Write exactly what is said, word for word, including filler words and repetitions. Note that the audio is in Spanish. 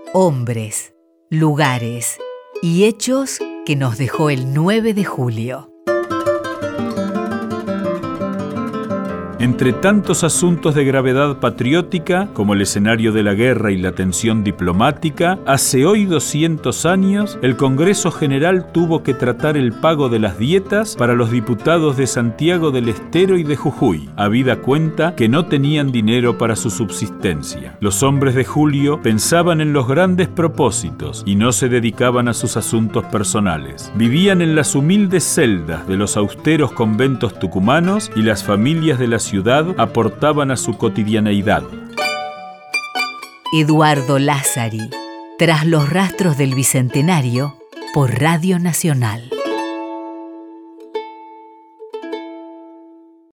hombres, lugares y hechos que nos dejó el nueve de julio. Entre tantos asuntos de gravedad patriótica, como el escenario de la guerra y la tensión diplomática, hace hoy doscientos años, el Congreso General tuvo que tratar el pago de las dietas para los diputados de Santiago del Estero y de Jujuy, habida cuenta que no tenían dinero para su subsistencia. Los hombres de Julio pensaban en los grandes propósitos y no se dedicaban a sus asuntos personales. Vivían en las humildes celdas de los austeros conventos tucumanos y las familias de la ciudad aportaban a su cotidianeidad. Eduardo Lázari, Tras los rastros del Bicentenario, por Radio Nacional.